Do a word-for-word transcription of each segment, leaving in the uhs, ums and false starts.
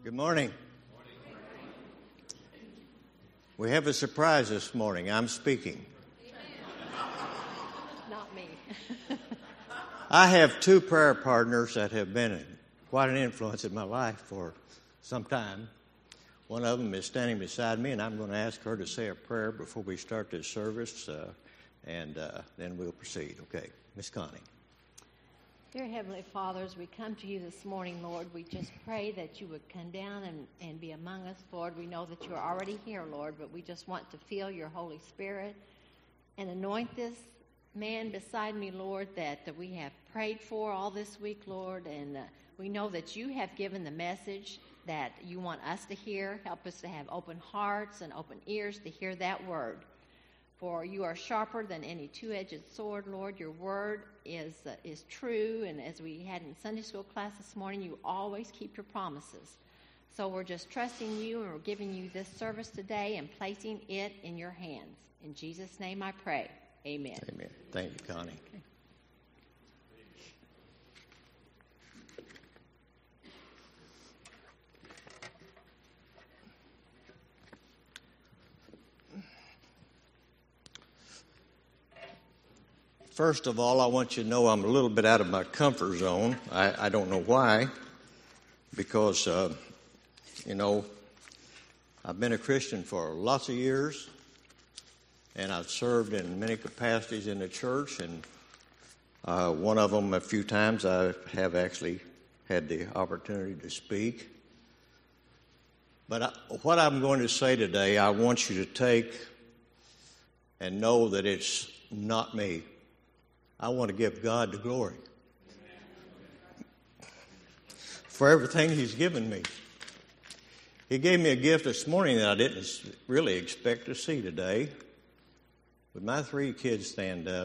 Good morning. We have a surprise this morning. I'm speaking. Not me. I have two prayer partners that have been quite an influence in my life for some time. One of them is standing beside me, and I'm going to ask her to say a prayer before we start this service, uh, and uh, then we'll proceed. Okay, Miss Connie. Dear Heavenly Father, as we come to you this morning, Lord, we just pray that you would come down and, and be among us, Lord. We know that you're already here, Lord, but we just want to feel your Holy Spirit and anoint this man beside me, Lord, that, that we have prayed for all this week, Lord, and uh, we know that you have given the message that you want us to hear. Help us to have open hearts and open ears to hear that word. For you are sharper than any two-edged sword, Lord. Your word is uh, is true, and as we had in Sunday school class this morning, you always keep your promises. So we're just trusting you, and we're giving you this service today and placing it in your hands. In Jesus' name I pray. Amen. Amen. Thank you, Connie. Okay. First of all, I want you to know I'm a little bit out of my comfort zone. I, I don't know why, because, uh, you know, I've been a Christian for lots of years, and I've served in many capacities in the church, and uh, one of them, a few times, I have actually had the opportunity to speak. But I, what I'm going to say today, I want you to take and know that it's not me. I want to give God the glory for everything He's given me. He gave me a gift this morning that I didn't really expect to see today. Would my three kids stand up?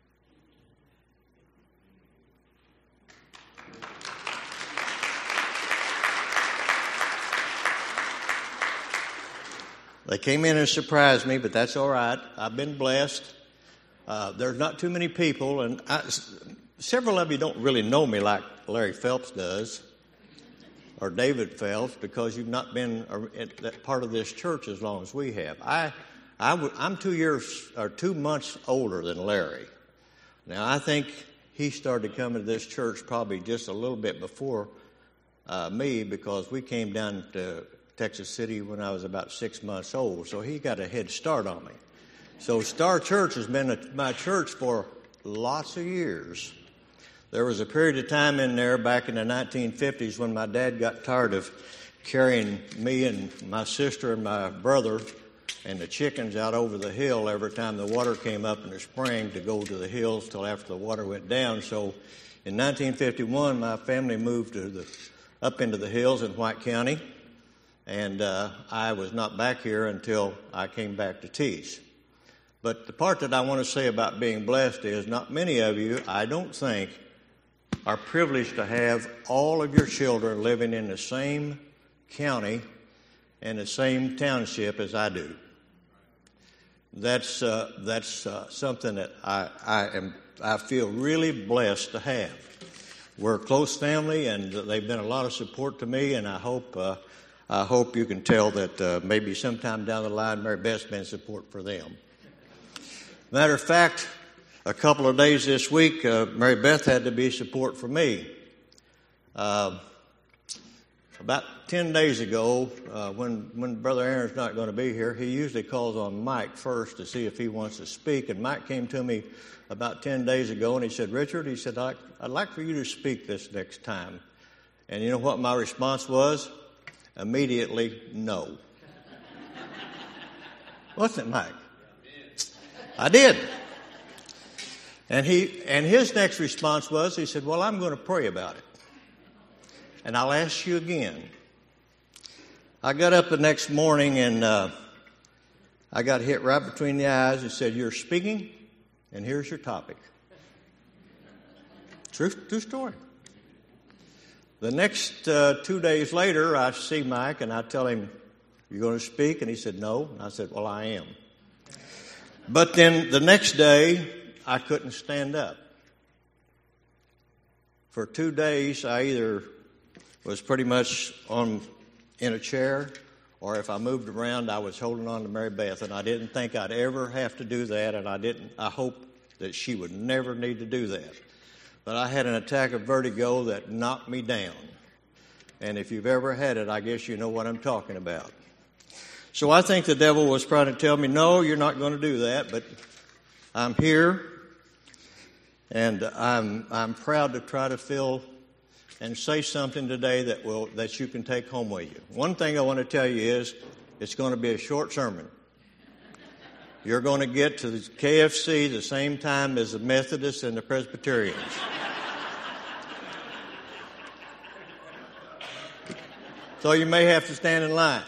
They came in and surprised me, but that's all right. I've been blessed. Uh, there's not too many people, and I, several of you don't really know me like Larry Phelps does, or David Phelps, because you've not been at that part of this church as long as we have. I, I w- I'm two years or two months older than Larry. Now, I think he started coming to this church probably just a little bit before uh, me, because we came down to Texas City when I was about six months old, so he got a head start on me. So Star Church has been a, my church for lots of years. There was a period of time in there back in the nineteen fifties when my dad got tired of carrying me and my sister and my brother and the chickens out over the hill every time the water came up in the spring to go to the hills till after the water went down. So in nineteen fifty-one, my family moved to the, up into the hills in White County, and uh, I was not back here until I came back to teach. But the part that I want to say about being blessed is not many of you, I don't think, are privileged to have all of your children living in the same county and the same township as I do. That's uh, that's uh, something that I, I am I feel really blessed to have. We're a close family, and they've been a lot of support to me, and I hope uh, I hope you can tell that uh, maybe sometime down the line, Mary Beth's been support for them. Matter of fact, a couple of days this week, uh, Mary Beth had to be support for me. Uh, about ten days ago, uh, when, when Brother Aaron's not going to be here, he usually calls on Mike first to see if he wants to speak. And Mike came to me about ten days ago, and he said, Richard, he said, I'd, I'd like for you to speak this next time. And you know what my response was? Immediately, no. Wasn't it, Mike? I did. And he and his next response was, he said, well, I'm going to pray about it. And I'll ask you again. I got up the next morning, and uh, I got hit right between the eyes. He said, you're speaking, and here's your topic. True, true story. The next uh, two days later, I see Mike, and I tell him, you're going to speak? And he said, no. And I said, well, I am. But then the next day, I couldn't stand up. For two days, I either was pretty much on in a chair, or if I moved around, I was holding on to Mary Beth, and I didn't think I'd ever have to do that, and I didn't. I hoped that she would never need to do that. But I had an attack of vertigo that knocked me down. And if you've ever had it, I guess you know what I'm talking about. So I think the devil was trying to tell me, no, you're not going to do that, but I'm here, and I'm I'm proud to try to fill and say something today that will that you can take home with you. One thing I want to tell you is it's going to be a short sermon. You're going to get to the K F C the same time as the Methodists and the Presbyterians. So you may have to stand in line.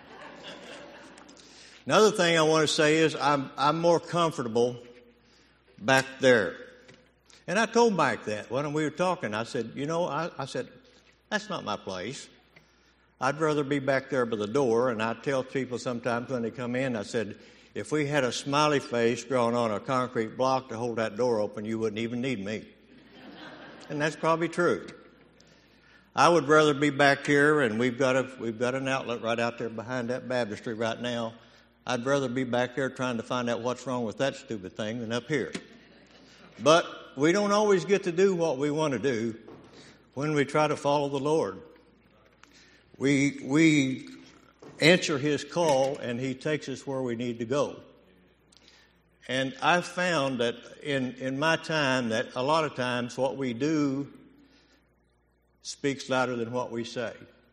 Another thing I want to say is I'm I'm more comfortable back there. And I told Mike that when we were talking. I said, you know, I, I said, that's not my place. I'd rather be back there by the door. And I tell people sometimes when they come in, I said, if we had a smiley face drawn on a concrete block to hold that door open, you wouldn't even need me. And that's probably true. I would rather be back here, and we've got a we've got an outlet right out there behind that baptistry right now. I'd rather be back there trying to find out what's wrong with that stupid thing than up here. But we don't always get to do what we want to do when we try to follow the Lord. We we answer His call, and He takes us where we need to go. And I've found that in, in my time that a lot of times what we do speaks louder than what we say.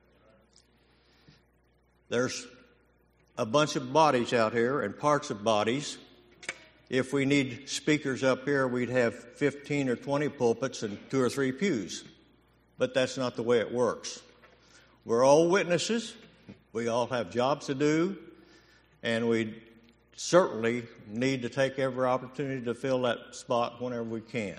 There's a bunch of bodies out here and parts of bodies. If we need speakers up here, we'd have fifteen or twenty pulpits and two or three pews. But that's not the way it works. We're all witnesses. We all have jobs to do. And we certainly need to take every opportunity to fill that spot whenever we can.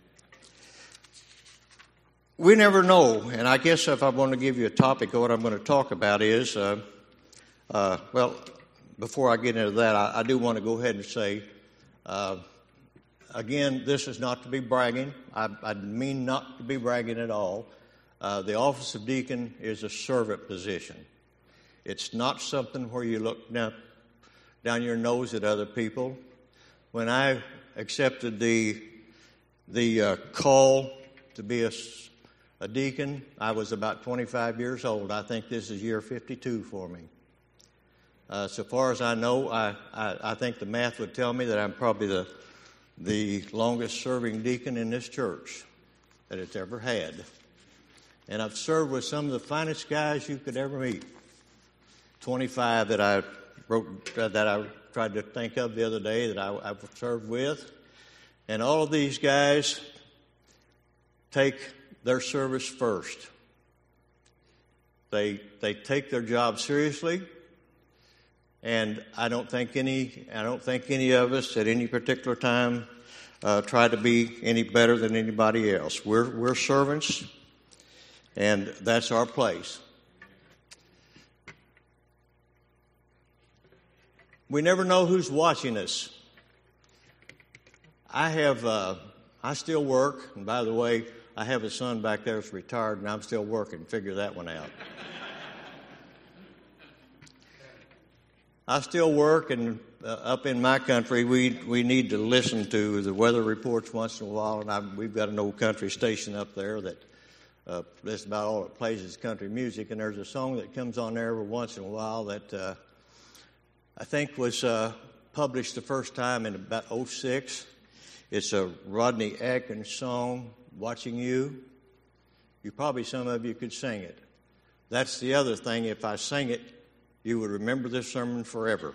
We never know. And I guess if I want to give you a topic of what I'm going to talk about is, uh, uh, well, before I get into that, I, I do want to go ahead and say, uh, again, this is not to be bragging. I, I mean not to be bragging at all. Uh, the office of deacon is a servant position. It's not something where you look down, down your nose at other people. When I accepted the the uh, call to be a, a deacon, I was about twenty-five years old. I think this is year fifty-two for me. Uh, so far as I know, I, I, I think the math would tell me that I'm probably the the longest serving deacon in this church that it's ever had. And I've served with some of the finest guys you could ever meet. twenty-five that I wrote, uh, that I tried to think of the other day that I, I've served with. And all of these guys take their service first. They they take their job seriously. And I don't think any I don't think any of us at any particular time uh, try to be any better than anybody else. We're we're servants. And that's our place. We never know who's watching us. I have, uh, I still work. And by the way, I have a son back there that's retired, and I'm still working. Figure that one out. I still work, and uh, up in my country, we we need to listen to the weather reports once in a while. And I, we've got an old country station up there that Uh, that's about all it plays is country music, and there's a song that comes on there every once in a while that uh, I think was uh, published the first time in about oh six. It's a Rodney Atkins song, Watching You. You probably, some of you could sing it. That's the other thing. If I sing it, you would remember this sermon forever.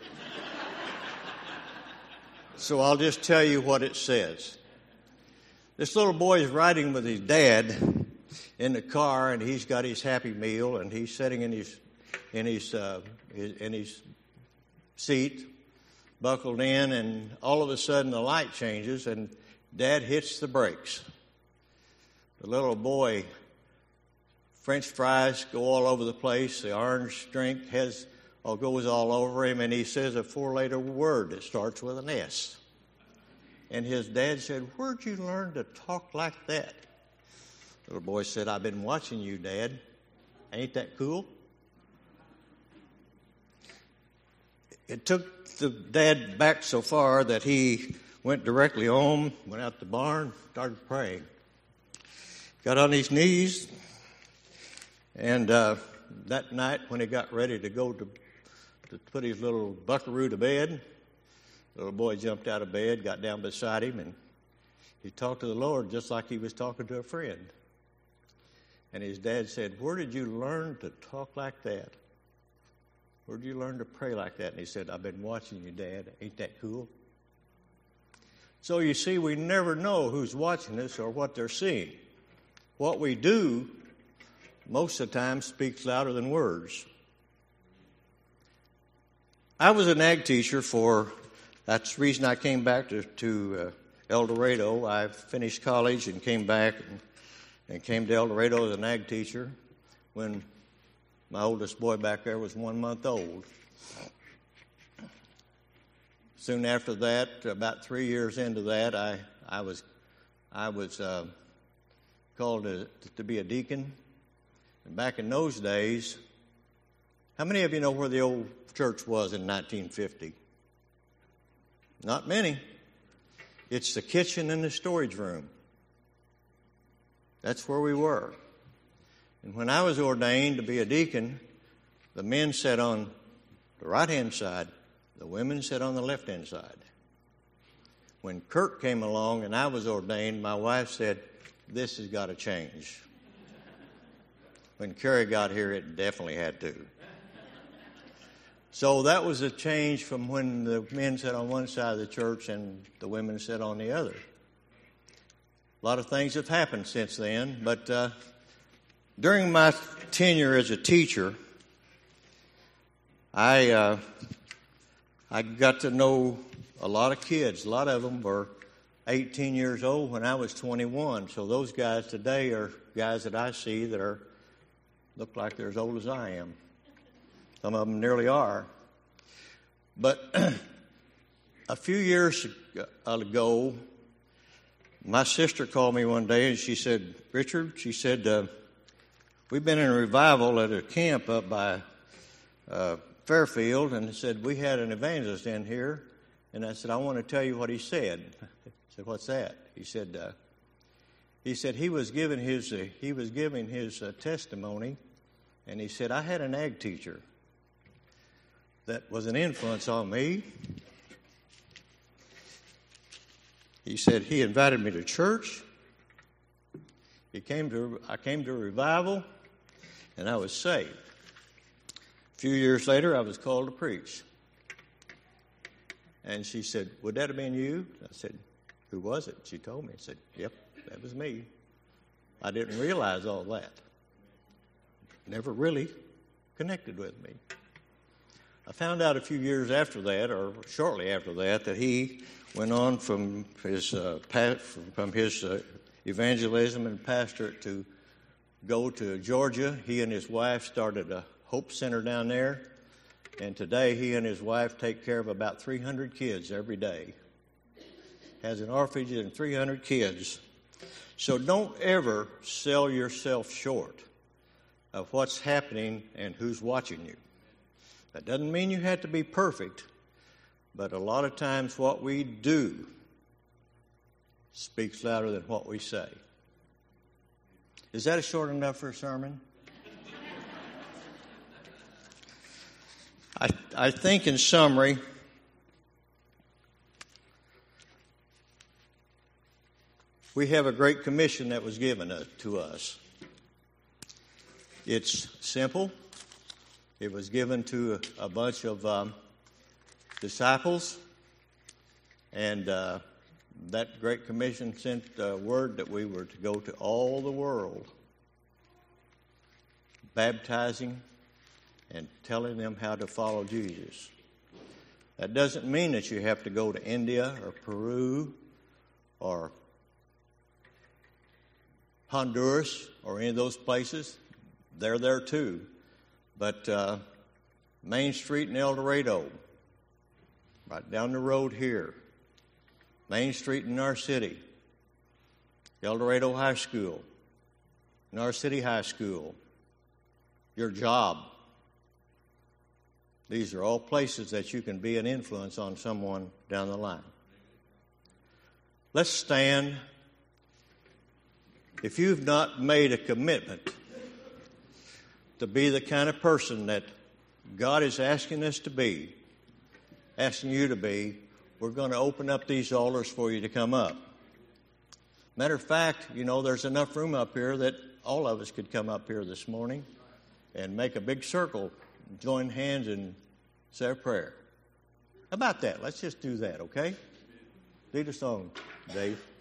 So I'll just tell you what it says. This little boy is riding with his dad in the car, and he's got his Happy Meal, and he's sitting in his in his, uh, his in his seat, buckled in, and all of a sudden the light changes, and Dad hits the brakes. The little boy, French fries go all over the place. The orange drink has or goes all over him, and he says a four-letter word that starts with an S. And his dad said, "Where'd you learn to talk like that?" The little boy said, "I've been watching you, Dad. Ain't that cool?" it took the dad back so far that he went directly home, went out the barn, started praying. Got on his knees, and uh, that night when he got ready to go to, to put his little buckaroo to bed, the little boy jumped out of bed, got down beside him, and he talked to the Lord just like he was talking to a friend. And his dad said, "Where did you learn to talk like that? Where did you learn to pray like that?" And he said, "I've been watching you, Dad. Ain't that cool?" So you see, we never know who's watching us or what they're seeing. What we do, most of the time, speaks louder than words. I was an ag teacher for, that's the reason I came back to, to uh, El Dorado. I finished college and came back and, and came to El Dorado as an ag teacher when my oldest boy back there was one month old. Soon after that, about three years into that, I, I was I was uh, called to, to be a deacon. And back in those days, how many of you know where the old church was in nineteen fifty? Not many. It's the kitchen and the storage room. That's where we were. And when I was ordained to be a deacon, the men sat on the right-hand side, the women sat on the left-hand side. When Kurt came along and I was ordained, my wife said, "This has got to change." When Carrie got here, it definitely had to. So that was a change from when the men sat on one side of the church and the women sat on the other. A lot of things have happened since then, but uh, during my tenure as a teacher, I uh, I got to know a lot of kids. A lot of them were eighteen years old when I was twenty-one. So those guys today are guys that I see that are look like they're as old as I am. Some of them nearly are. But a few years ago, my sister called me one day and she said, "Richard," she said, uh, "we've been in a revival at a camp up by uh, Fairfield, and said we had an evangelist in here." And I said, "I want to tell you what he said." I said, "What's that?" He said, uh, "He said he was giving his uh, he was giving his uh, testimony, and he said I had an ag teacher that was an influence on me." He said he invited me to church. He came to I came to a revival, and I was saved. A few years later, I was called to preach. And she said, "Would that have been you?" I said, "Who was it?" She told me. I said, "Yep, that was me." I didn't realize all that. Never really connected with me. I found out a few years after that, or shortly after that, that he went on from his uh, from his uh, evangelism and pastorate to go to Georgia. He and his wife started a Hope Center down there, and today he and his wife take care of about three hundred kids every day. Has an orphanage and three hundred kids. So don't ever sell yourself short of what's happening and who's watching you. That doesn't mean you have to be perfect, but a lot of times what we do speaks louder than what we say. Is that short enough for a sermon? I, I think in summary, we have a great commission that was given to us. It's simple. It was given to a, a bunch of um, disciples, and uh, that Great Commission sent uh, word that we were to go to all the world, baptizing and telling them how to follow Jesus. That doesn't mean that you have to go to India or Peru or Honduras or any of those places. They're there too. But uh, Main Street in El Dorado, right down the road here, Main Street in our city, El Dorado High School, in our city high school, your job, These are all places that you can be an influence on someone down the line. Let's stand. If you've not made a commitment to be the kind of person that God is asking us to be, asking you to be, we're going to open up these altars for you to come up. Matter of fact, you know, there's enough room up here that all of us could come up here this morning and make a big circle, join hands, and say a prayer. How about that? Let's just do that, okay? Lead us on, Dave.